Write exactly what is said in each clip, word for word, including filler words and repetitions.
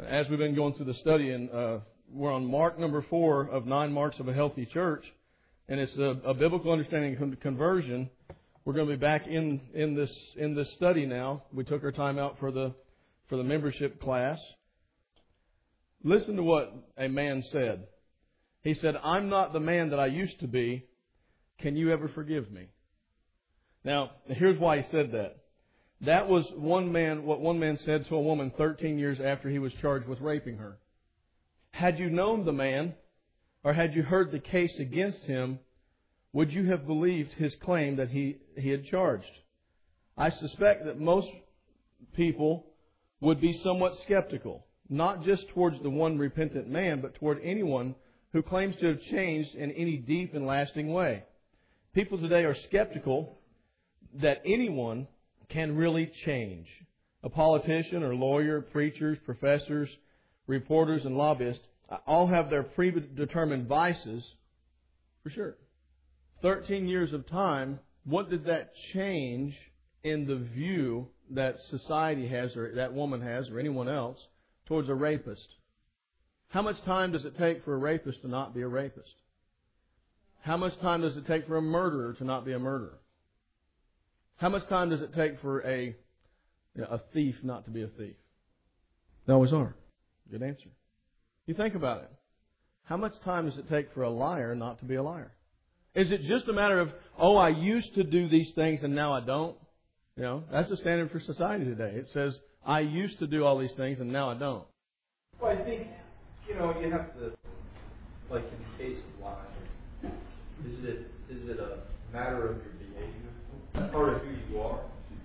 as we've been going through the study, and uh, we're on mark number four of nine marks of a healthy church, and it's a, a biblical understanding of conversion. We're going to be back in, in this in this study now. We took our time out for the for the membership class. Listen to what a man said. He said, "I'm not the man that I used to be. Can you ever forgive me?" Now, here's why he said that. That was one man, what one man said to a woman thirteen years after he was charged with raping her. Had you known the man, or had you heard the case against him, would you have believed his claim that he, he had charged? I suspect that most people would be somewhat skeptical, not just towards the one repentant man, but toward anyone who claims to have changed in any deep and lasting way. People today are skeptical that anyone can really change. A politician or lawyer, preachers, professors, reporters, and lobbyists all have their predetermined vices, for sure. Thirteen years of time, what did that change in the view that society has, or that woman has, or anyone else, towards a rapist? How much time does it take for a rapist to not be a rapist? How much time does it take for a murderer to not be a murderer? How much time does it take for a you know, a thief not to be a thief? They always are. Good answer. You think about it. How much time does it take for a liar not to be a liar? Is it just a matter of, oh, I used to do these things and now I don't? You know, that's the standard for society today. It says, I used to do all these things and now I don't. Well, I think, you know, you have to, like in the case of lying, is it is it a matter of your behavior? Part of who you are?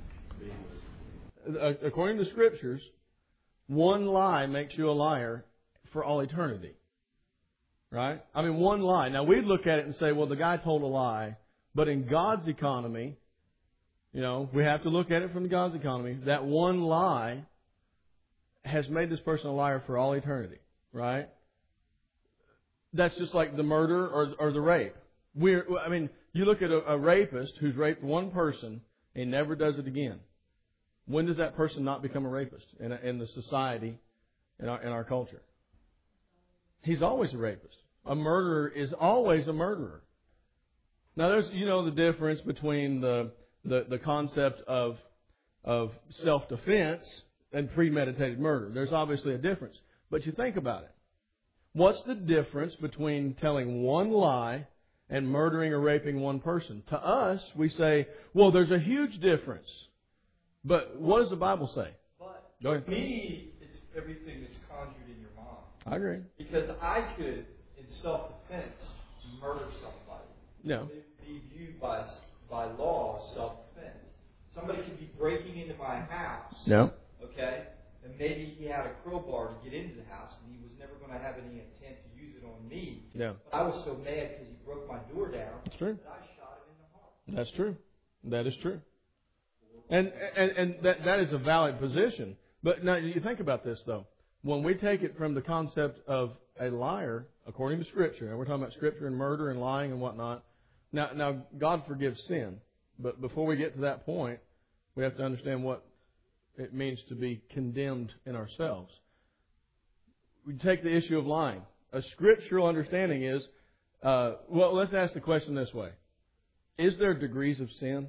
According to Scriptures, one lie makes you a liar for all eternity. Right? I mean, one lie. Now, we'd look at it and say, well, the guy told a lie. But in God's economy, you know, we have to look at it from God's economy. That one lie has made this person a liar for all eternity. Right? That's just like the murder or, or the rape. We're, I mean, you look at a, a rapist who's raped one person and never does it again. When does that person not become a rapist in, a, in the society, in our, in our culture? He's always a rapist. A murderer is always a murderer. Now, there's, you know, the difference between the the, the concept of of self-defense and premeditated murder. There's obviously a difference. But you think about it. What's the difference between telling one lie and murdering or raping one person? To us, we say, well, there's a huge difference. But what does the Bible say? But Go ahead. For me, it's everything that's conjured in your mind. I agree. Because I could, in self-defense, murder somebody. No. It would be viewed by, by law as self-defense. Somebody could be breaking into my house. No. Okay? And maybe he had a crowbar to get into the house, and he was never going to have any intent to use it on me. No. But I was so mad because he broke my door down. That's true. That I shot him in the heart. That's true. That is true. And and, and that, that is a valid position. But now you think about this, though. When we take it from the concept of a liar, according to Scripture, and we're talking about Scripture and murder and lying and whatnot, now, now God forgives sin. But before we get to that point, we have to understand what it means to be condemned in ourselves. We take the issue of lying. A scriptural understanding is, uh, well, let's ask the question this way. Is there degrees of sin?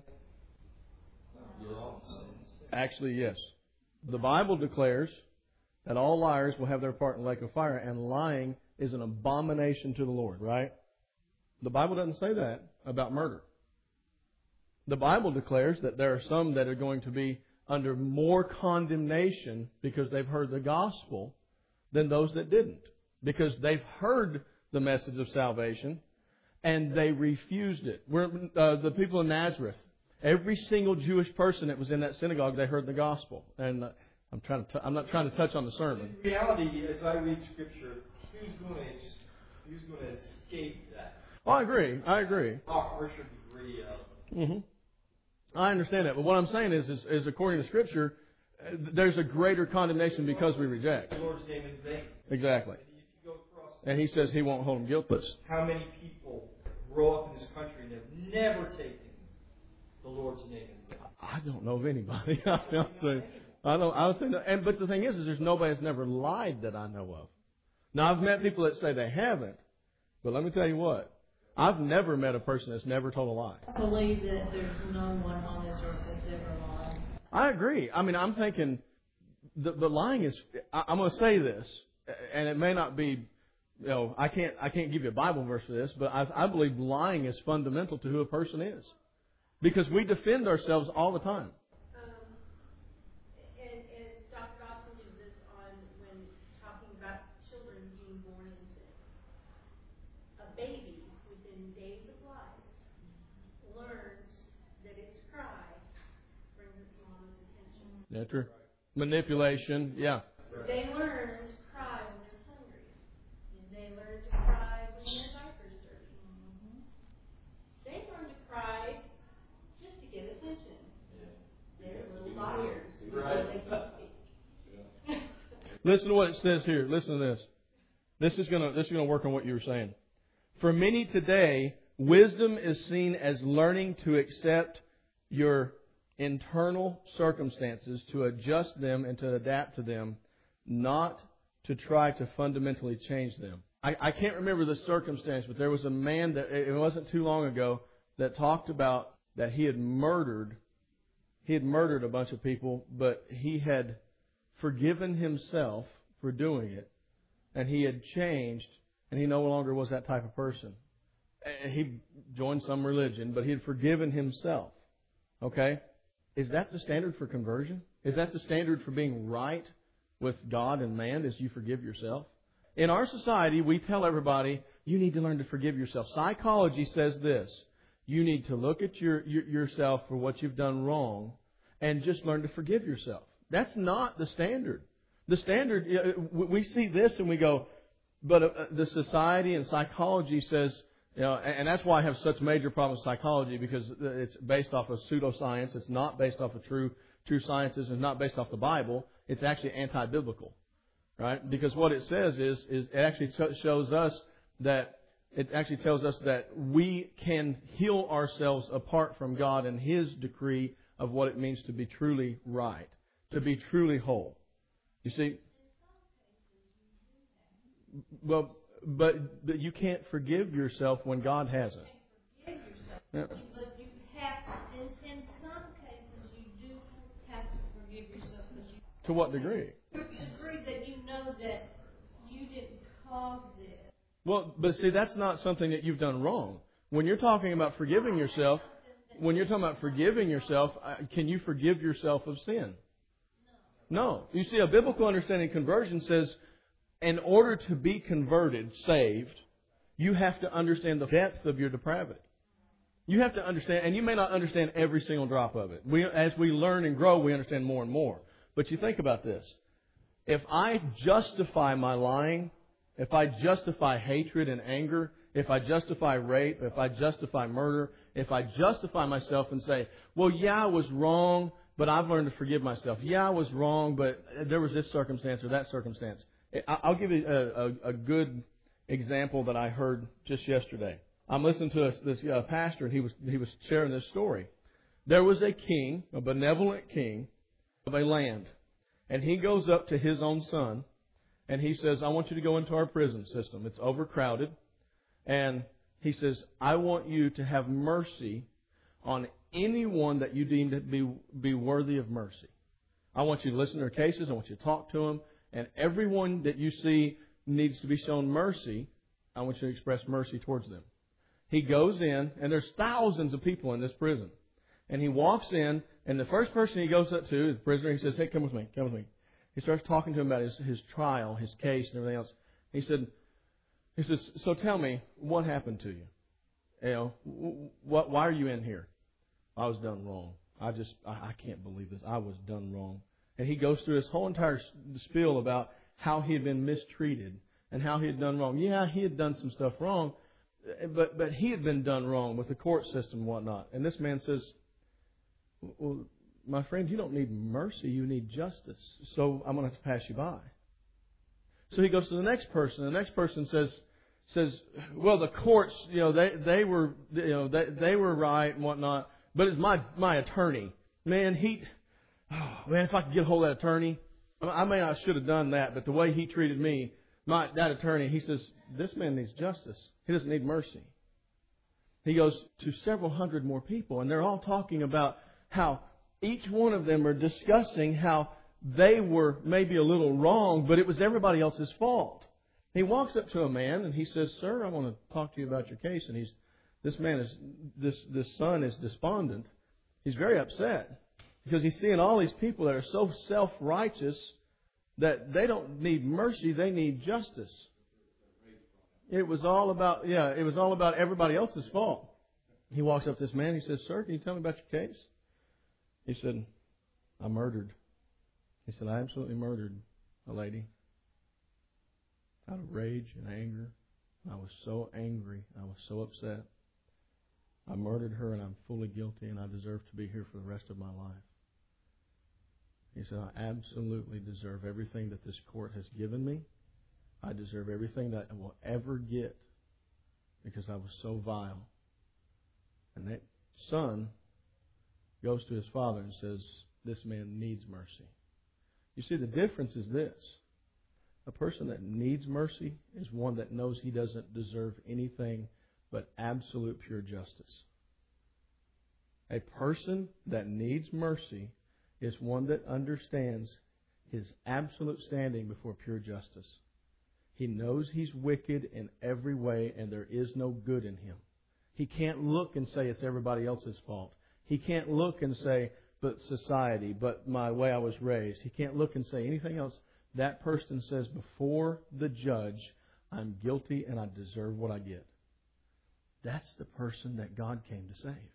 Actually, yes. The Bible declares that all liars will have their part in the lake of fire, and lying is an abomination to the Lord, right? The Bible doesn't say that about murder. The Bible declares that there are some that are going to be under more condemnation because they've heard the gospel than those that didn't. Because they've heard the message of salvation and they refused it. We're, uh, the people in Nazareth, every single Jewish person that was in that synagogue, they heard the gospel. And uh, I'm trying to. T- I'm not trying to touch on the sermon. In reality, as I read Scripture, who's going to who's going to escape that? Oh, I agree. I agree. Harsher degree of. Mm-hmm. I understand that, but what I'm saying is, is, is according to Scripture, there's a greater condemnation because we reject. The Lord's name in vain. Exactly. And if you go across, and He says He won't hold them guiltless. How many people grow up in this country and have never taken the Lord's name in vain? I don't know of anybody. I'll say, I don't. I would say no. And but the thing is, is there's nobody that's never lied that I know of. Now I've met people that say they haven't, but let me tell you what, I've never met a person that's never told a lie. I believe that there's no one on this earth that's ever lied. I agree. I mean, I'm thinking the the lying is. I, I'm going to say this, and it may not be. You know, I can't. I can't give you a Bible verse for this, but I, I believe lying is fundamental to who a person is, because we defend ourselves all the time. Baby within days of life learns that its cry brings its mama's attention. Yeah, true. Manipulation, yeah. They learn to cry when they're hungry. And they learn to cry when their diaper's dirty. Mm-hmm. They learn to cry just to get attention. Yeah. They're little liars. Right. They can speak. Listen to what it says here. Listen to this. This is gonna this is gonna work on what you were saying. For many today, wisdom is seen as learning to accept your internal circumstances, to adjust them and to adapt to them, not to try to fundamentally change them. I, I can't remember the circumstance, but there was a man that, it wasn't too long ago, that talked about that he had murdered, he had murdered a bunch of people, but he had forgiven himself for doing it, and he had changed. And he no longer was that type of person. He joined some religion, but he had forgiven himself. Okay? Is that the standard for conversion? Is that the standard for being right with God and man, is you forgive yourself? In our society, we tell everybody, you need to learn to forgive yourself. Psychology says this. You need to look at your, your yourself for what you've done wrong and just learn to forgive yourself. That's not the standard. The standard, we see this and we go, but uh, the society and psychology says, you know, and, and that's why I have such major problems with psychology, because it's based off of pseudoscience. It's not based off of true true sciences. It's not based off the Bible. It's actually anti-biblical, right? Because what it says is, is it actually shows us that, it actually tells us that we can heal ourselves apart from God and His decree of what it means to be truly right, to be truly whole. You see? Well, but, but you can't forgive yourself when God hasn't. You can forgive yourself, Yeah. but you have to, in, in some cases, you do have to forgive yourself. But you, To what degree? to the degree that you know that you didn't cause this. Well, but see, that's not something that you've done wrong. When you're talking about forgiving yourself, when you're talking about forgiving yourself, uh, can you forgive yourself of sin? No. You see, a biblical understanding of conversion says, in order to be converted, saved, you have to understand the depth of your depravity. You have to understand, and you may not understand every single drop of it. We, as we learn and grow, we understand more and more. But you think about this. If I justify my lying, if I justify hatred and anger, if I justify rape, if I justify murder, if I justify myself and say, well, yeah, I was wrong, but I've learned to forgive myself. Yeah, I was wrong, but there was this circumstance or that circumstance. I'll give you a, a, a good example that I heard just yesterday. I'm listening to this, this uh, pastor, and he was he was sharing this story. There was a king, a benevolent king of a land, and he goes up to his own son, and he says, I want you to go into our prison system. It's overcrowded. And he says, I want you to have mercy on anyone that you deem to be, be worthy of mercy. I want you to listen to their cases. I want you to talk to them. And everyone that you see needs to be shown mercy, I want you to express mercy towards them. He goes in, and there's thousands of people in this prison. And he walks in, and the first person he goes up to, the prisoner, he says, hey, come with me, come with me. He starts talking to him about his, his trial, his case, and everything else. He said, he says, so tell me, what happened to you? You know, what, why are you in here? I was done wrong. I just, I, I can't believe this. I was done wrong. And he goes through this whole entire spiel about how he had been mistreated and how he had done wrong. Yeah, he had done some stuff wrong, but but he had been done wrong with the court system and whatnot. And this man says, well, my friend, you don't need mercy, you need justice. So I'm going to have to pass you by. So he goes to the next person. The next person says, says, well, the courts, you know, they they were, you know, they they were right and whatnot. But it's my my attorney, man. He oh, man, if I could get a hold of that attorney. I mean, I should have done that, but the way he treated me, my, that attorney, he says, this man needs justice. He doesn't need mercy. He goes to several hundred more people, and they're all talking about how each one of them are discussing how they were maybe a little wrong, but it was everybody else's fault. He walks up to a man and he says, "Sir, I want to talk to you about your case." And he's this man is this this son is despondent. He's very upset because he's seeing all these people that are so self-righteous that they don't need mercy, they need justice. It was all about yeah, it was all about everybody else's fault. He walks up to this man. He says, "Sir, can you tell me about your case?" He said, "I murdered." He said, "I absolutely murdered a lady out of rage and anger. I was so angry. I was so upset. I murdered her, and I'm fully guilty, and I deserve to be here for the rest of my life." He said, "I absolutely deserve everything that this court has given me. I deserve everything that I will ever get because I was so vile." And that son goes to his father and says, "This man needs mercy." You see, the difference is this. A person that needs mercy is one that knows he doesn't deserve anything but absolute pure justice. A person that needs mercy is one that understands his absolute standing before pure justice. He knows he's wicked in every way and there is no good in him. He can't look and say it's everybody else's fault. He can't look and say, but society, but my way I was raised. He can't look and say anything else. That person says before the judge, I'm guilty and I deserve what I get. That's the person that God came to save.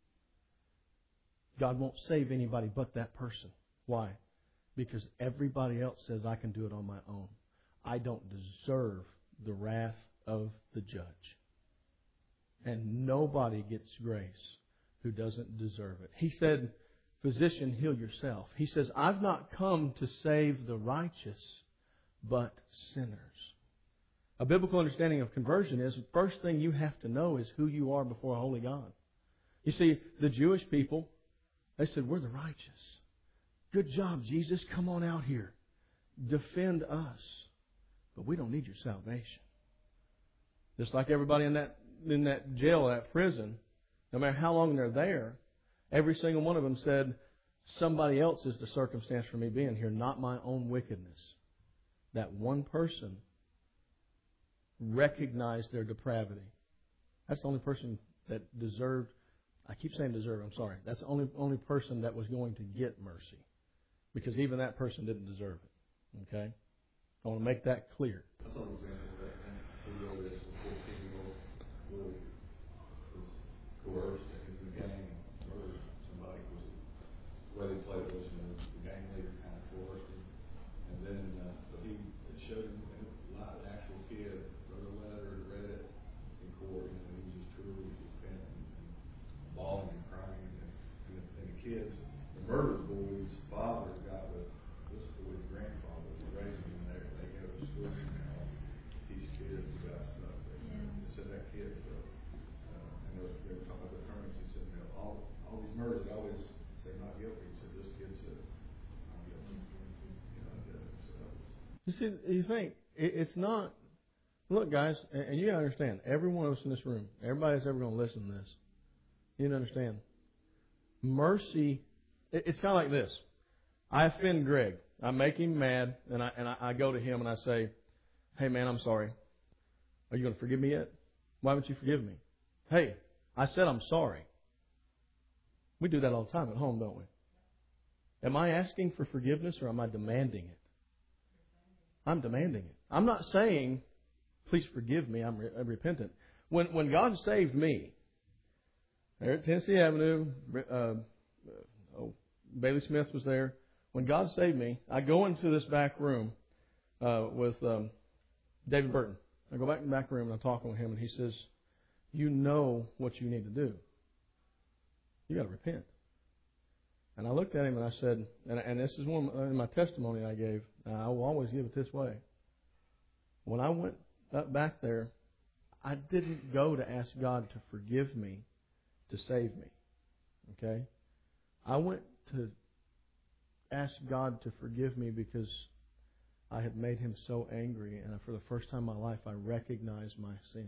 God won't save anybody but that person. Why? Because everybody else says I can do it on my own. I don't deserve the wrath of the judge. And nobody gets grace who doesn't deserve it. He said, "Physician, heal yourself." He says, "I've not come to save the righteous, but sinners." A biblical understanding of conversion is the first thing you have to know is who you are before a holy God. You see, the Jewish people, they said, "We're the righteous. Good job, Jesus. Come on out here. Defend us. But we don't need your salvation." Just like everybody in that in that jail, that prison, no matter how long they're there, every single one of them said, "Somebody else is the circumstance for me being here, not my own wickedness." That one person recognized their depravity. That's the only person that deserved, I keep saying deserve, I'm sorry. That's the only, only person that was going to get mercy. Because even that person didn't deserve it. Okay? I want to make that clear. That's an example of that. And we wrote this before people were coerced into the gang murdered somebody. Was the way they played it was, you know, the gang leader kind of coerced him. And then uh, so he it showed him, and the actual kid wrote a letter and read it in court. You know, he was just truly repentant and bawling and crying. And, and, the, and the kids, the murdered boy's father got with this boy's grandfather was raising him there. They go to school now, teach kids about stuff. They, yeah. they said that kid, uh, uh, and they were, they were talking about the attorneys. He said, you know, all all these murders, they always say not guilty. He said, this kid said, I'm guilty. You know, and, uh, so that was. You see, you think it's not. Look, guys, and you gotta understand. Every one of us in this room, everybody that's ever going to listen to this, you need to understand. Mercy. It's kind of like this. I offend Greg. I make him mad, and I and I, I go to him and I say, "Hey, man, I'm sorry. Are you going to forgive me yet? Why haven't you forgiven me? Hey, I said I'm sorry." We do that all the time at home, don't we? Am I asking for forgiveness or am I demanding it? I'm demanding it. I'm not saying, "Please forgive me. I'm, re- I'm repentant." When when God saved me, there at Tennessee Avenue, uh, oh, Bailey Smith was there. When God saved me, I go into this back room uh, with um, David Burton. I go back in the back room and I'm talking with him, and he says, "You know what you need to do. You got to repent." And I looked at him and I said, and, and this is one in my testimony I gave. I will always give it this way. When I went up back there, I didn't go to ask God to forgive me to save me. Okay? I went to asked God to forgive me because I had made Him so angry, and for the first time in my life I recognized my sin.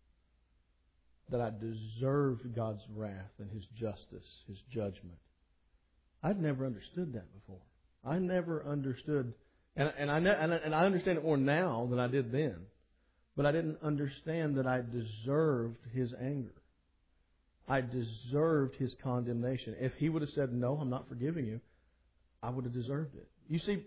That I deserved God's wrath and His justice, His judgment. I'd never understood that before. I never understood, and, and, I, and I understand it more now than I did then. But I didn't understand that I deserved His anger. I deserved His condemnation. If He would have said, no, I'm not forgiving you, I would have deserved it. You see,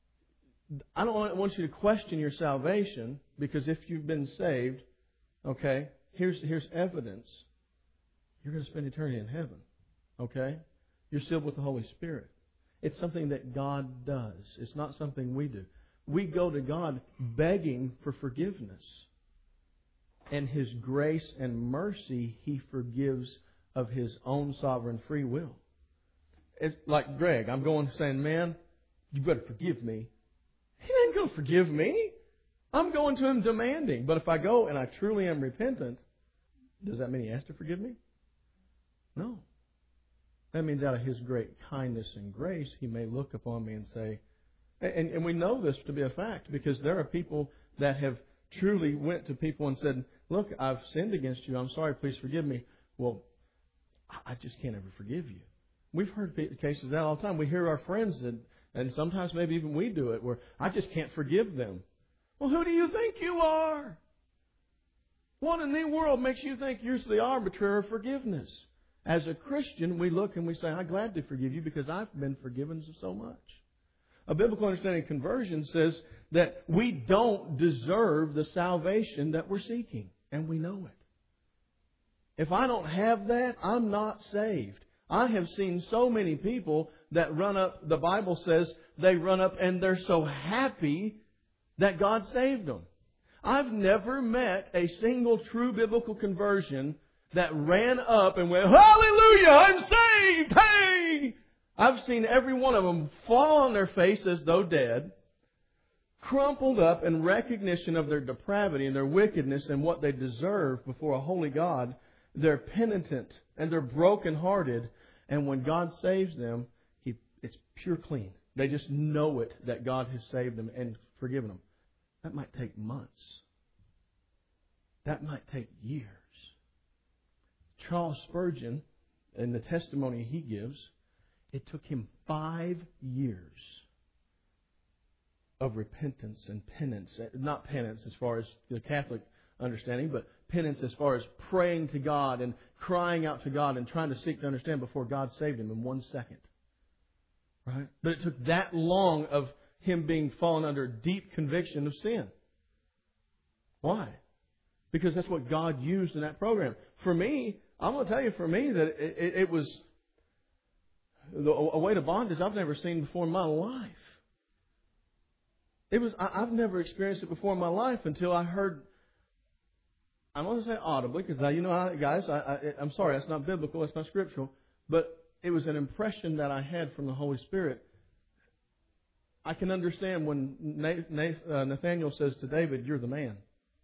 I don't want you to question your salvation, because if you've been saved, okay, here's here's evidence. You're going to spend eternity in heaven. Okay? You're sealed with the Holy Spirit. It's something that God does. It's not something we do. We go to God begging for forgiveness. And His grace and mercy He forgives of His own sovereign free will. It's like Greg. I'm going saying, man, you better forgive me. He ain't going to forgive me. I'm going to Him demanding. But if I go and I truly am repentant, does that mean He has to forgive me? No. That means out of His great kindness and grace, He may look upon me and say, and, and we know this to be a fact, because there are people that have truly went to people and said, look, I've sinned against you. I'm sorry, please forgive me. Well, I just can't ever forgive you. We've heard cases of that all the time. We hear our friends, and, and sometimes maybe even we do it, where I just can't forgive them. Well, who do you think you are? What in the world makes you think you're the arbiter of forgiveness? As a Christian, we look and we say, I gladly forgive you because I've been forgiven so much. A biblical understanding of conversion says that we don't deserve the salvation that we're seeking, and we know it. If I don't have that, I'm not saved. I have seen so many people that run up, the Bible says they run up and they're so happy that God saved them. I've never met a single true biblical conversion that ran up and went, hallelujah, I'm saved, hey! I've seen every one of them fall on their face as though dead, crumpled up in recognition of their depravity and their wickedness and what they deserve before a holy God. They're penitent and they're brokenhearted. And when God saves them, He it's pure clean. They just know it, that God has saved them and forgiven them. That might take months. That might take years. Charles Spurgeon, in the testimony he gives, it took him five years of repentance and penance. Not penance as far as the Catholic understanding, but penance as far as praying to God and crying out to God and trying to seek to understand before God saved him in one second. Right? But it took that long of him being fallen under deep conviction of sin. Why? Because that's what God used in that program. For me, I'm going to tell you, for me, that it, it, it was a way to bondage I've never seen before in my life. It was I, I've never experienced it before in my life until I heard. I'm going to say audibly, because now you know, I, guys, I, I, I'm sorry, that's not biblical, that's not scriptural, but it was an impression that I had from the Holy Spirit. I can understand when Nathaniel says to David, "You're the man."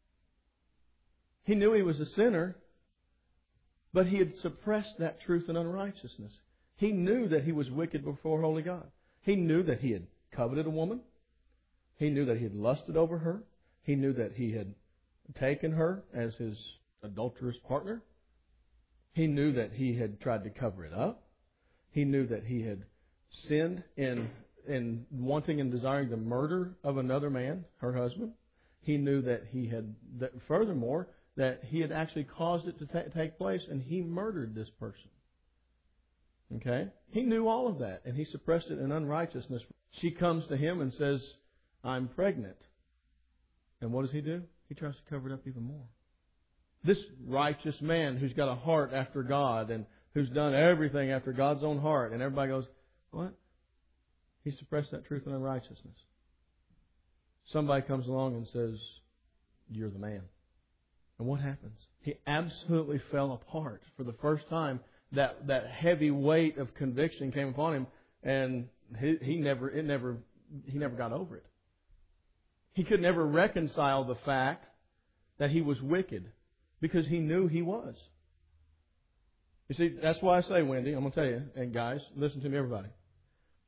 He knew he was a sinner, but he had suppressed that truth and unrighteousness. He knew that he was wicked before holy God. He knew that he had coveted a woman. He knew that he had lusted over her. He knew that he had taken her as his adulterous partner. He knew that he had tried to cover it up. He knew that he had sinned in, in wanting and desiring the murder of another man, her husband. He knew that he had, that furthermore, that he had actually caused it to ta- take place, and he murdered this person. Okay? He knew all of that, and he suppressed it in unrighteousness. She comes to him and says, "I'm pregnant." And what does he do? He tries to cover it up even more. This righteous man who's got a heart after God and who's done everything after God's own heart, and everybody goes, what? He suppressed that truth and unrighteousness. Somebody comes along and says, "You're the man." And what happens? He absolutely fell apart. For the first time, that, that heavy weight of conviction came upon him, and he, he never it never he never got over it. He could never reconcile the fact that he was wicked, because he knew he was. You see, that's why I say, Wendy, I'm going to tell you, and guys, listen to me, everybody.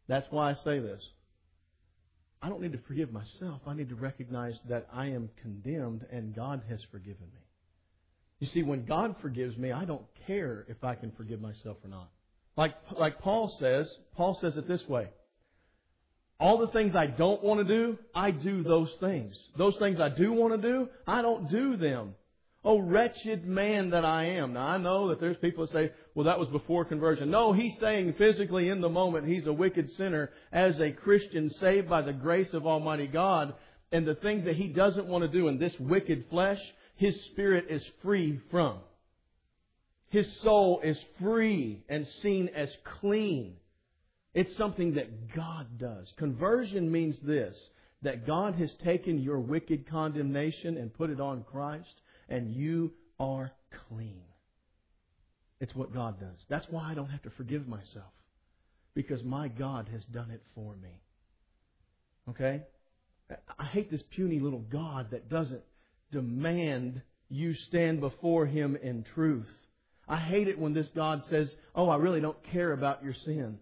That's why I say this. I don't need to forgive myself. I need to recognize that I am condemned and God has forgiven me. You see, when God forgives me, I don't care if I can forgive myself or not. Like, like Paul says, Paul says it this way. All the things I don't want to do, I do those things. Those things I do want to do, I don't do them. Oh, wretched man that I am. Now, I know that there's people that say, well, that was before conversion. No, he's saying physically in the moment he's a wicked sinner as a Christian saved by the grace of Almighty God. And the things that he doesn't want to do in this wicked flesh, his spirit is free from. His soul is free and seen as clean. It's something that God does. Conversion means this, that God has taken your wicked condemnation and put it on Christ, and you are clean. It's what God does. That's why I don't have to forgive myself, because my God has done it for me. Okay? I hate this puny little God that doesn't demand you stand before Him in truth. I hate it when this God says, oh, I really don't care about your sin.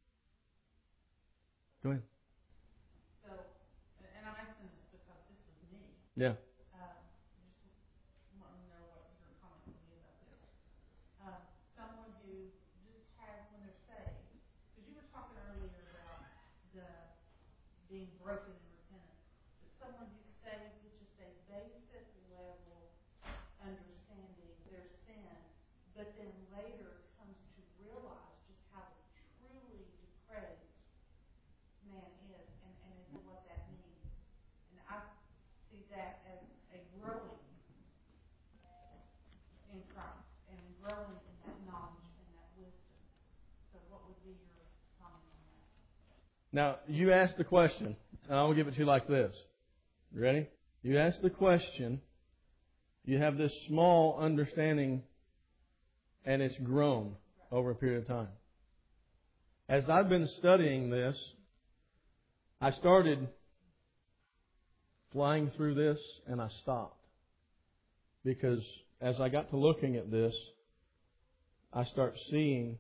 Go ahead. So, and I'm asking this because this was me. Yeah. Uh, just wanting to know what your comment would be about this. Uh, someone who just has, when they're saved, because you were talking earlier about the being broken in repentance, but someone who's saved with just a basic level understanding their sin, but then later comes to realize just how truly depraved man is, and, and into what that means. And I see that as a growing in Christ and growing in that knowledge and that wisdom. So what would be your comment on that? Now, you asked the question, and I'll give it to you like this. You ready? You asked the question, you have this small understanding, and it's grown over a period of time. As I've been studying this, I started flying through this and I stopped. Because as I got to looking at this, I start seeing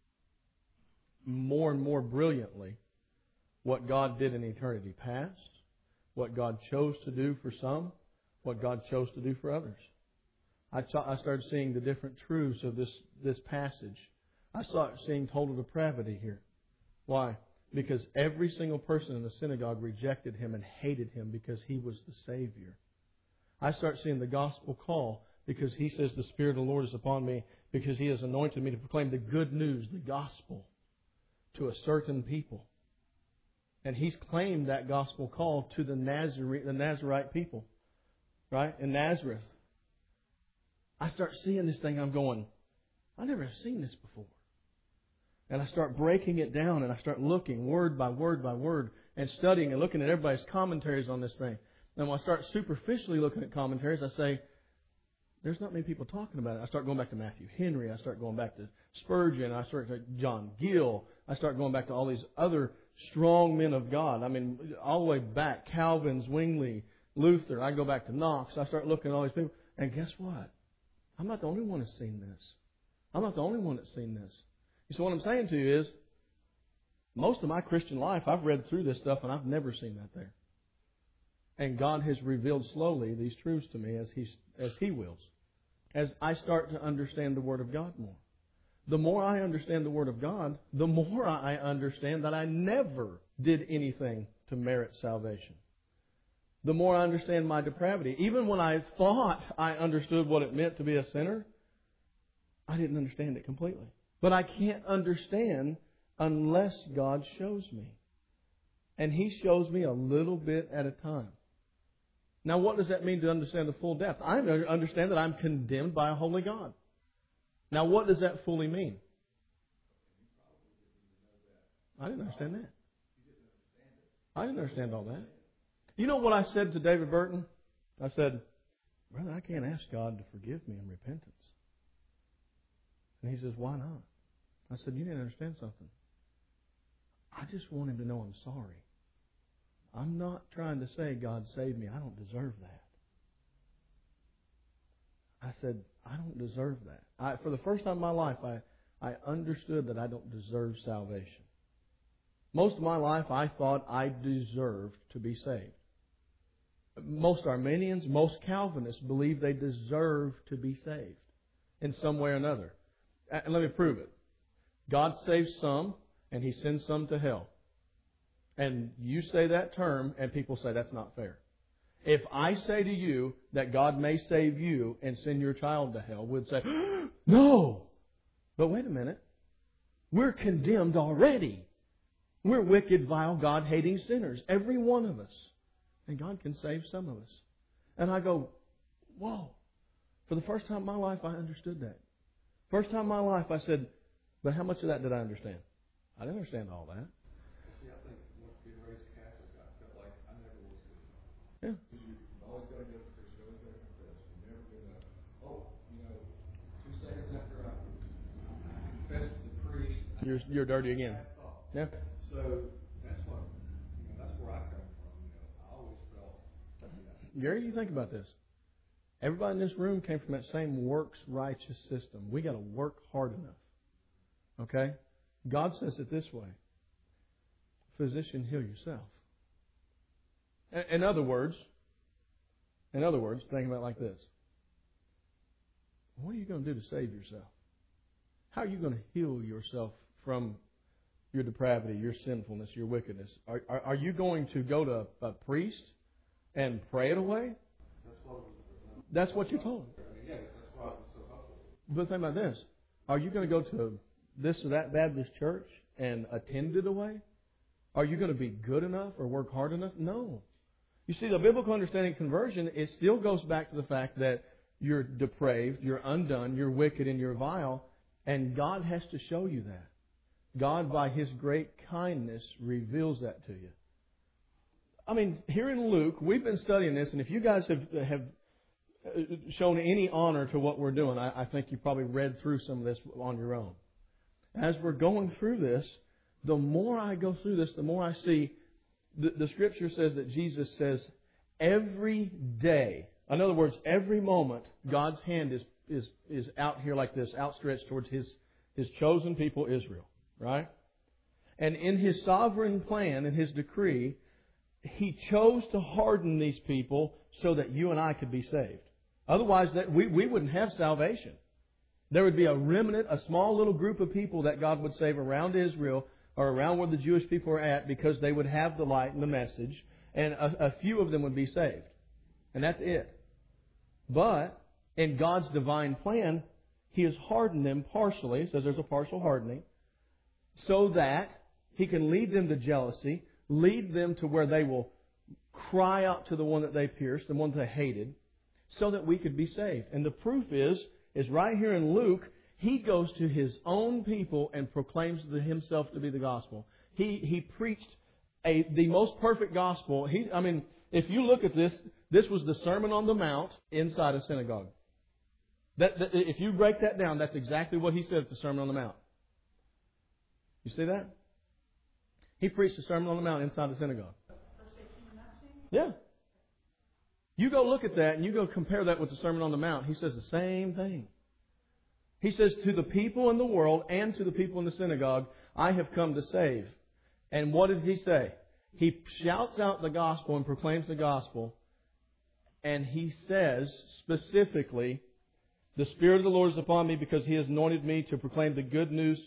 more and more brilliantly what God did in eternity past, what God chose to do for some, what God chose to do for others. I, ch- I started seeing the different truths of this, this passage. I started seeing total depravity here. Why? Because every single person in the synagogue rejected Him and hated Him because He was the Savior. I start seeing the gospel call because He says the Spirit of the Lord is upon me because He has anointed me to proclaim the good news, the gospel, to a certain people. And He's claimed that gospel call to the Nazarite, the Nazarite people, right, in Nazareth. I start seeing this thing, I'm going, I never have seen this before. And I start breaking it down and I start looking word by word by word and studying and looking at everybody's commentaries on this thing. And when I start superficially looking at commentaries, I say, there's not many people talking about it. I start going back to Matthew Henry. I start going back to Spurgeon. I start to John Gill. I start going back to all these other strong men of God. I mean, all the way back. Calvin, Zwingli, Luther. I go back to Knox. I start looking at all these people. And guess what? I'm not the only one that's seen this. I'm not the only one that's seen this. So what I'm saying to you is, most of my Christian life, I've read through this stuff and I've never seen that there. And God has revealed slowly these truths to me as He, as He wills. As I start to understand the Word of God more. The more I understand the Word of God, the more I understand that I never did anything to merit salvation. The more I understand my depravity. Even when I thought I understood what it meant to be a sinner, I didn't understand it completely. But I can't understand unless God shows me. And He shows me a little bit at a time. Now, what does that mean to understand the full depth? I understand that I'm condemned by a holy God. Now, what does that fully mean? I didn't understand that. I didn't understand all that. You know what I said to David Burton? I said, brother, I can't ask God to forgive me in repentance. And he says, why not? I said, you didn't understand something. I just want Him to know I'm sorry. I'm not trying to say, God saved me. I don't deserve that. I said, I don't deserve that. I, for the first time in my life, I, I understood that I don't deserve salvation. Most of my life, I thought I deserved to be saved. Most Arminians, most Calvinists believe they deserve to be saved in some way or another. And let me prove it. God saves some, and He sends some to hell. And you say that term, and people say that's not fair. If I say to you that God may save you and send your child to hell, we'd say, no! But wait a minute. We're condemned already. We're wicked, vile, God-hating sinners. Every one of us. And God can save some of us. And I go, whoa. For the first time in my life, I understood that. First time in my life, I said, but how much of that did I understand? I didn't understand all that. See, I think once being raised Catholic, I felt like I never was good enough. Yeah. You always got to go to church, you always got to confess. You're never good enough. Oh, you know, two seconds after I confessed to the priest, You're, you're dirty again. Yeah. So that's what, you know, that's where I come from. You know, I always felt, you know, Gary, you think about this. Everybody in this room came from that same works righteous system. We got to work hard enough. Okay? God says it this way. Physician, heal yourself. In other words, in other words, think about it like this. What are you going to do to save yourself? How are you going to heal yourself from your depravity, your sinfulness, your wickedness? Are, are, are you going to go to a priest and pray it away? that's what was, That's what you're told. I mean, yeah, that's why I was so helpful. But think about this. Are you going to go to this or that Baptist church and attend it away? Are you going to be good enough or work hard enough? No. You see, the biblical understanding of conversion, it still goes back to the fact that you're depraved, you're undone, you're wicked, and you're vile, and God has to show you that. God, by His great kindness, reveals that to you. I mean, here in Luke, we've been studying this, and if you guys have have shown any honor to what we're doing, I, I think you probably read through some of this on your own. As we're going through this, the more I go through this, the more I see the, the Scripture says that Jesus says every day, in other words, every moment, God's hand is is is out here like this, outstretched towards His His chosen people, Israel. Right? And in His sovereign plan and His decree, He chose to harden these people so that you and I could be saved. Otherwise, that we, we wouldn't have salvation. There would be a remnant, a small little group of people that God would save around Israel or around where the Jewish people are at because they would have the light and the message, and a, a few of them would be saved. And that's it. But in God's divine plan, He has hardened them partially. It says there's a partial hardening, so that He can lead them to jealousy, lead them to where they will cry out to the one that they pierced, the one they hated, so that we could be saved. And the proof is, is right here in Luke, He goes to His own people and proclaims the, Himself to be the gospel. He he preached a the most perfect gospel. He, I mean, if you look at this, this was the Sermon on the Mount inside a synagogue. That, that if you break that down, that's exactly what He said at the Sermon on the Mount. You see that? He preached the Sermon on the Mount inside the synagogue. Yeah. You go look at that and you go compare that with the Sermon on the Mount. He says the same thing. He says, to the people in the world and to the people in the synagogue, I have come to save. And what did He say? He shouts out the gospel and proclaims the gospel. And He says specifically, the Spirit of the Lord is upon me because He has anointed me to proclaim the good news.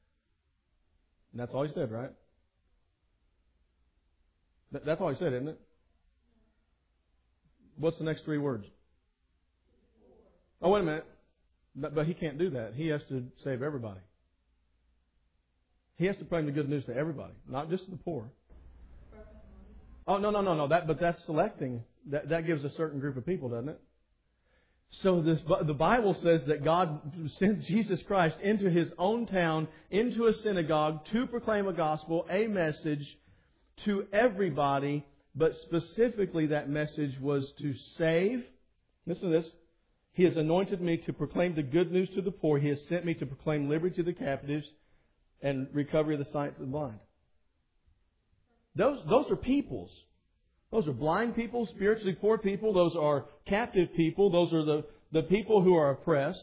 And that's all He said, right? That's all He said, isn't it? What's the next three words? Oh, wait a minute. But, but He can't do that. He has to save everybody. He has to proclaim the good news to everybody, not just to the poor. Oh, no, no, no, no. That, but that's selecting. That, that gives a certain group of people, doesn't it? So this, the Bible says that God sent Jesus Christ into His own town, into a synagogue, to proclaim a gospel, a message to everybody, but specifically that message was to save. Listen to this. He has anointed me to proclaim the good news to the poor. He has sent me to proclaim liberty to the captives and recovery of the sight to the blind. Those, those are peoples. Those are blind people, spiritually poor people. Those are captive people. Those are the, the people who are oppressed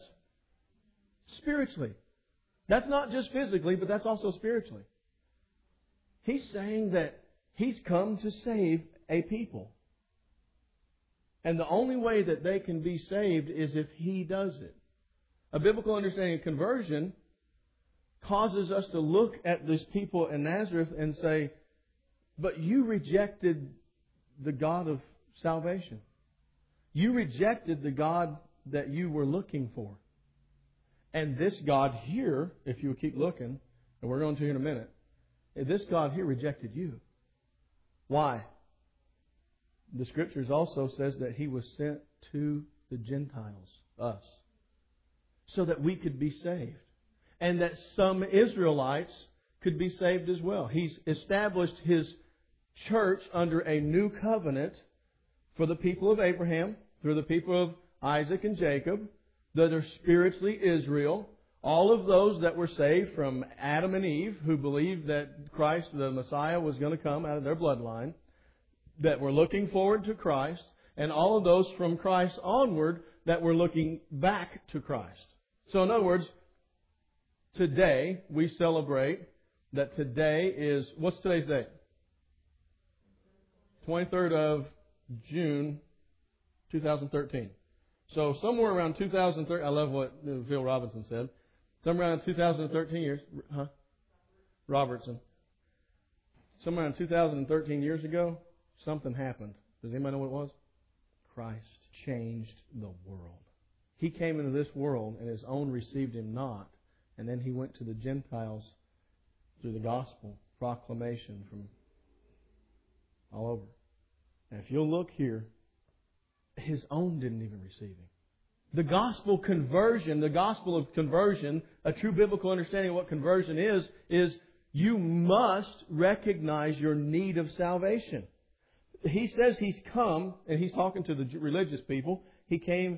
spiritually. That's not just physically, but that's also spiritually. He's saying that He's come to save a people. And the only way that they can be saved is if He does it. A biblical understanding of conversion causes us to look at these people in Nazareth and say, but you rejected the God of salvation. You rejected the God that you were looking for. And this God here, if you keep looking, and we're going to in a minute, this God here rejected you. Why? The Scriptures also says that He was sent to the Gentiles, us, so that we could be saved. And that some Israelites could be saved as well. He's established His church under a new covenant for the people of Abraham, through the people of Isaac and Jacob, that are spiritually Israel. All of those that were saved from Adam and Eve, who believed that Christ, the Messiah, was going to come out of their bloodline, that were looking forward to Christ, and all of those from Christ onward that were looking back to Christ. So in other words, today we celebrate that today is, what's today's date? twenty-third of June, two thousand thirteen. So somewhere around two thousand thirteen, I love what Phil Robinson said. Somewhere around two thousand thirteen years, huh? Robertson. Somewhere around two thousand thirteen years ago, something happened. Does anybody know what it was? Christ changed the world. He came into this world and His own received Him not. And then He went to the Gentiles through the gospel, proclamation from all over. And if you'll look here, His own didn't even receive Him. The gospel conversion, the gospel of conversion, a true biblical understanding of what conversion is, is you must recognize your need of salvation. He says He's come, and He's talking to the religious people. He came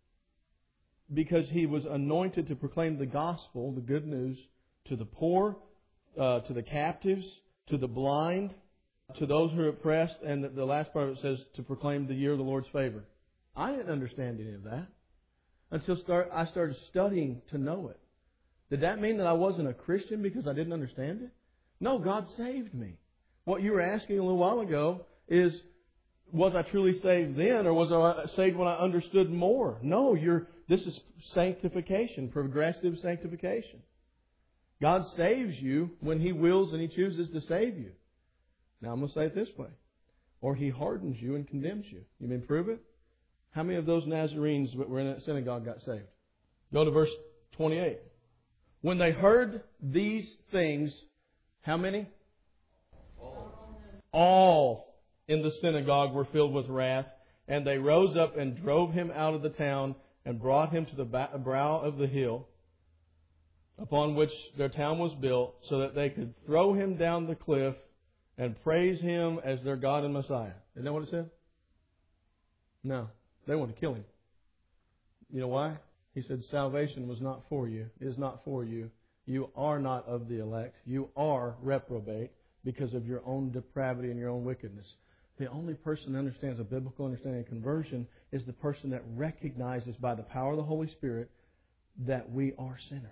because He was anointed to proclaim the gospel, the good news, to the poor, uh, to the captives, to the blind, to those who are oppressed, and the last part of it says to proclaim the year of the Lord's favor. I didn't understand any of that until start, I started studying to know it. Did that mean that I wasn't a Christian because I didn't understand it? No, God saved me. What you were asking a little while ago is, was I truly saved then, or was I saved when I understood more? No, you're. This is sanctification, progressive sanctification. God saves you when He wills and He chooses to save you. Now I'm going to say it this way. Or He hardens you and condemns you. You mean prove it? How many of those Nazarenes that were in that synagogue got saved? Go to verse twenty-eight. When they heard these things, how many? All. All in the synagogue were filled with wrath, and they rose up and drove Him out of the town and brought Him to the brow of the hill upon which their town was built, so that they could throw Him down the cliff and praise Him as their God and Messiah. Isn't that what it said? No. They wanted to kill Him. You know why? He said, salvation was not for you, is not for you. You are not of the elect. You are reprobate because of your own depravity and your own wickedness. The only person that understands a biblical understanding of conversion is the person that recognizes by the power of the Holy Spirit that we are sinners.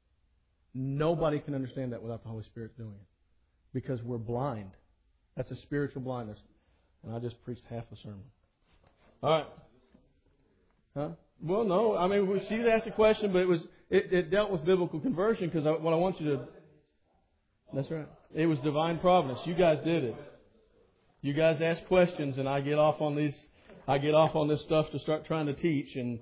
Nobody can understand that without the Holy Spirit doing it. Because we're blind. That's a spiritual blindness. And I just preached half a sermon. All right. Huh? Well, no. I mean, she asked a question, but it was it, it dealt with biblical conversion because I, what I want you to... That's right. It was divine providence. You guys did it. You guys ask questions, and I get off on these. I get off on this stuff to start trying to teach, and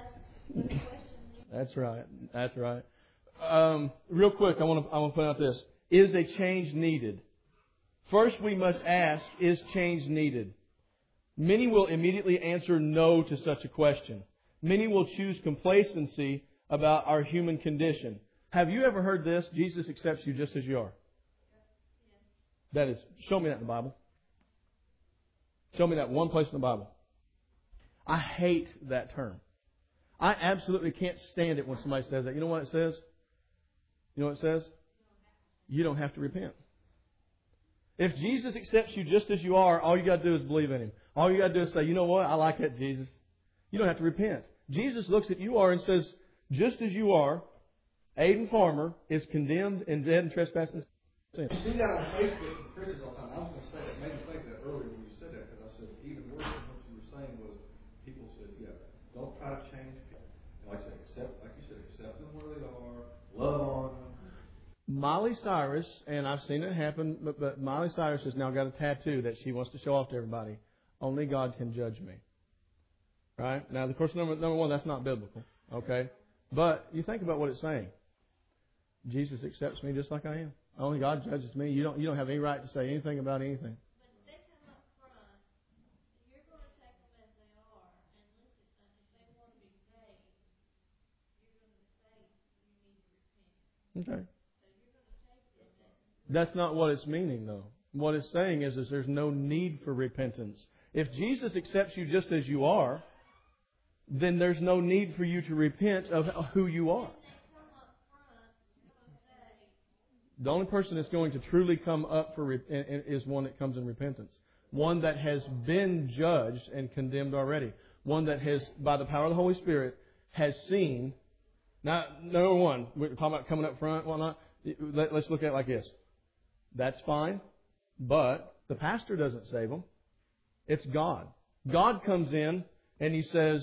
that's right. That's right. Um, real quick, I want to I want to point out this: is a change needed? First, we must ask: is change needed? Many will immediately answer no to such a question. Many will choose complacency about our human condition. Have you ever heard this? Jesus accepts you just as you are. That is, show me that in the Bible. Show me that one place in the Bible. I hate that term. I absolutely can't stand it when somebody says that. You know what it says? You know what it says? You don't have to repent. If Jesus accepts you just as you are, all you got to do is believe in Him. All you got to do is say, you know what? I like that, Jesus. You don't have to repent. Jesus looks at you are and says, just as you are, Aiden Farmer is condemned and dead and trespassing sin. You see that on Facebook Christians all the time. I was going to say that, made me think of that earlier when you said that, because I said even worse than what you were saying was people said, yeah, don't try to change people. And like I said, accept, like you said, accept them where they are, love on them. Miley Cyrus, and I've seen it happen, but, but Miley Cyrus has now got a tattoo that she wants to show off to everybody. Only God can judge me. Right? Now, of course, number, number one, that's not biblical. Okay? But you think about what it's saying. Jesus accepts me just like I am. Only God judges me. You don't, you don't have any right to say anything about anything. But if they come up front, you're going to take them as they are. And listen, if they want to be saved, you're going to say you need to repent. Okay. So you're going to take them as That's not what it's meaning, though. What it's saying is, is there's no need for repentance. If Jesus accepts you just as you are, then there's no need for you to repent of who you are. The only person that's going to truly come up for is one that comes in repentance. One that has been judged and condemned already. One that has, by the power of the Holy Spirit, has seen. Now, number one, we're talking about coming up front, whatnot. Let's look at it like this. That's fine, but the pastor doesn't save them. It's God. God comes in and He says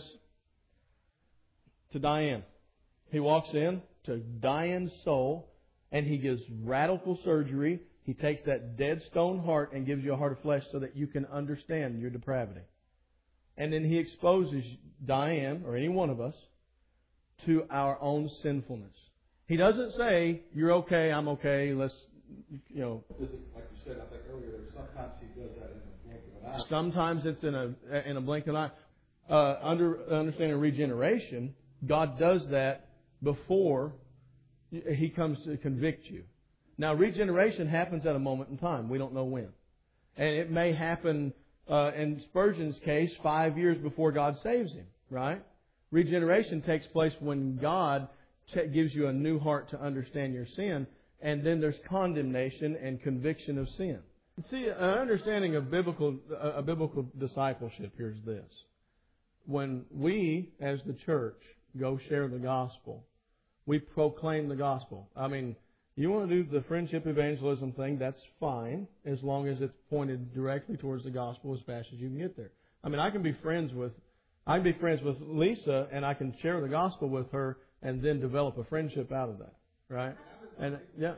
to Diane. He walks in to Diane's soul. And He gives radical surgery. He takes that dead stone heart and gives you a heart of flesh so that you can understand your depravity. And then He exposes Diane, or any one of us, to our own sinfulness. He doesn't say, you're okay, I'm okay, let's, you know. Like you said, I think earlier, sometimes He does that in a blink of an eye. Sometimes it's in a, in a blink of an eye. Uh, under understanding regeneration, God does that before He comes to convict you. Now, regeneration happens at a moment in time. We don't know when. And it may happen, uh, in Spurgeon's case, five years before God saves him, right? Regeneration takes place when God t- gives you a new heart to understand your sin, and then there's condemnation and conviction of sin. See, an understanding of biblical, a biblical discipleship here is this. When we, as the church, go share the gospel, we proclaim the gospel. I mean, you want to do the friendship evangelism thing, that's fine, as long as it's pointed directly towards the gospel as fast as you can get there. I mean, I can be friends with, I can be friends with Lisa, and I can share the gospel with her, and then develop a friendship out of that, right? And yeah,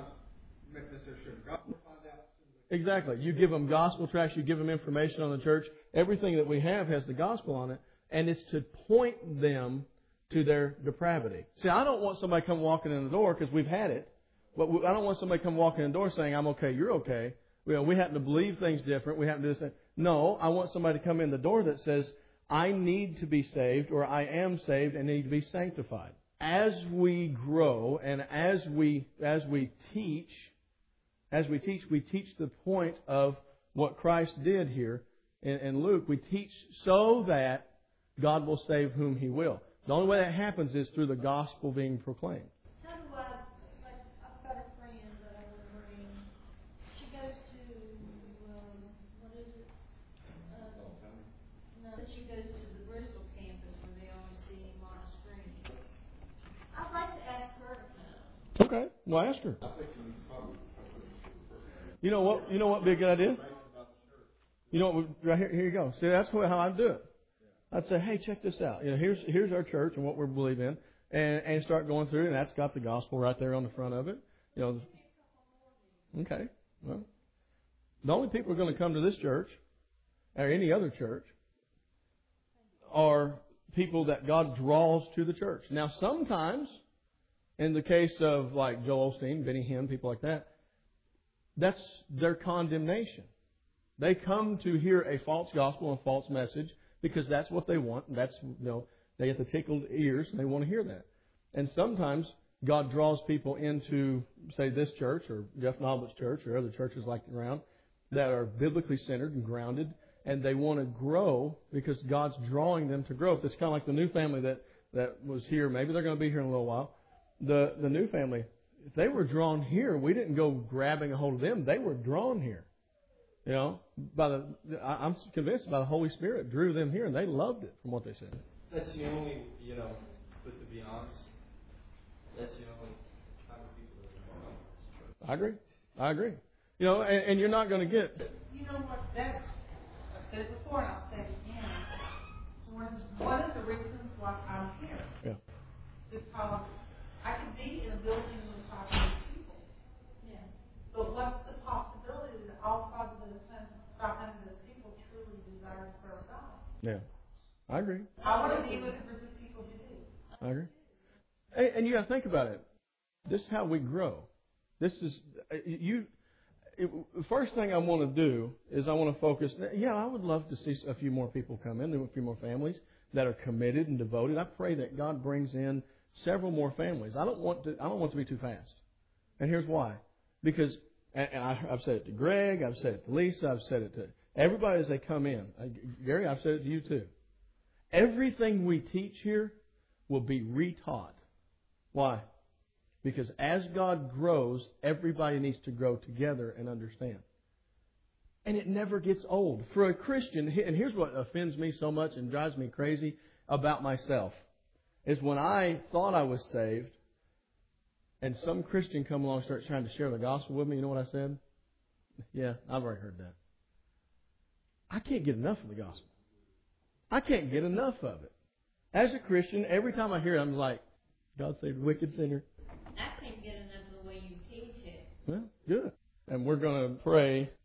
exactly. You give them gospel tracts, you give them information on the church. Everything that we have has the gospel on it, and it's to point them to their depravity. See, I don't want somebody come walking in the door, because we've had it, but I don't want somebody come walking in the door saying, I'm okay, you're okay. You know, we happen to believe things different. We happen to do this. No, I want somebody to come in the door that says, I need to be saved, or I am saved and need to be sanctified. As we grow and as we as we teach, as we teach, we teach the point of what Christ did here in, in Luke. We teach so that God will save whom He will. The only way that happens is through the gospel being proclaimed. How do I, like, I've got a friend that I want to bring. She goes to, um, what is it? Uh, no, she goes to the Bristol campus where they always see him on a screen. I'd like to ask her to come. Okay, well, ask her. You know what? You know what would be a good idea? You know what? Right here, here you go. See, that's how I do it. I'd say, hey, check this out. You know, here's here's our church and what we believe in, and and start going through it. And that's got the gospel right there on the front of it. You know. Okay. Well, the only people who are going to come to this church, or any other church, are people that God draws to the church. Now, sometimes, in the case of like Joel Osteen, Benny Hinn, people like that, that's their condemnation. They come to hear a false gospel and a false message, because that's what they want. And that's, you know, they get the tickled ears and they want to hear that. And sometimes God draws people into, say, this church or Jeff Nobblett's church or other churches like around that are biblically centered and grounded, and they want to grow because God's drawing them to growth. It's kind of like the new family that, that was here. Maybe they're going to be here in a little while. The the new family, if they were drawn here, we didn't go grabbing a hold of them. They were drawn here. You know, by the I'm convinced by the Holy Spirit drew them here, and they loved it from what they said. That's the only, you know, but to be honest, that's the only kind of people that are involved. I agree. I agree. You know, and, and you're not going to get. You know what? That's, I've said it before and I'll say it again. One, one of the reasons why I'm here. Yeah. Because I could be in a building with five hundred people. Yeah. But what's the possibility that all five of those five hundred of those people truly desire to serve God? Yeah. I agree. I want to be with a group of people who do. I agree. And, and you got to think about it. This is how we grow. This is you. It, the first thing I want to do is I want to focus. Yeah, I would love to see a few more people come in, a few more families that are committed and devoted. I pray that God brings in several more families. I don't want to. I don't want to be too fast. And here's why. Because, and I, I've said it to Greg. I've said it to Lisa. I've said it to everybody as they come in. I, Gary, I've said it to you too. Everything we teach here will be retaught. Why? Because as God grows, everybody needs to grow together and understand. And it never gets old. For a Christian, and here's what offends me so much and drives me crazy about myself, is when I thought I was saved and some Christian come along and starts trying to share the gospel with me, you know what I said? Yeah, I've already heard that. I can't get enough of the gospel. I can't get enough of it. As a Christian, every time I hear it, I'm like, God saved a wicked sinner. I can't get enough of the way you teach it. Well, good. And we're going to pray